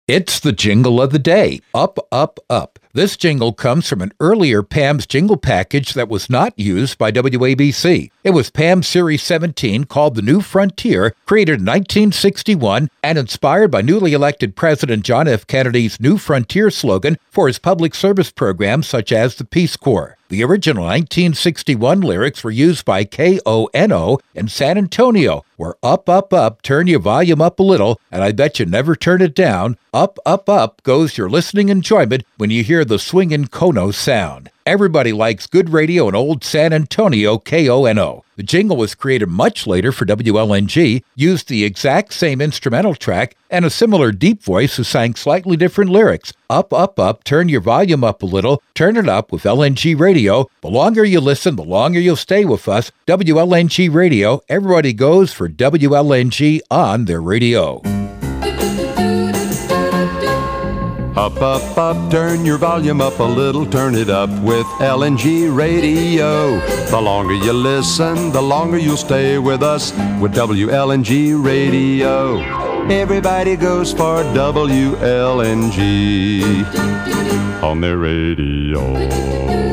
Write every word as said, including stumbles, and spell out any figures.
It's the jingle of the day. Up, up, up. This jingle comes from an earlier Pam's jingle package that was not used by W A B C. It was Pam's Series seventeen called The New Frontier, created in nineteen sixty-one and inspired by newly elected President John F. Kennedy's New Frontier slogan for his public service programs such as the Peace Corps. The original nineteen sixty-one lyrics were used by K O N O in San Antonio, where up, up, up, turn your volume up a little, and I bet you never turn it down. Up, up, up goes your listening enjoyment when you hear the swingin' Kono sound. Everybody likes good radio in old San Antonio, K O N O. The jingle was created much later for W L N G, used the exact same instrumental track, and a similar deep voice who sang slightly different lyrics. Up, up, up, turn your volume up a little, turn it up with L N G Radio. The longer you listen, the longer you'll stay with us. W L N G Radio, everybody goes for W L N G on their radio. Up, up, up, turn your volume up a little, turn it up with L N G Radio. The longer you listen, the longer you'll stay with us with W L N G Radio. Everybody goes for W L N G on their radio.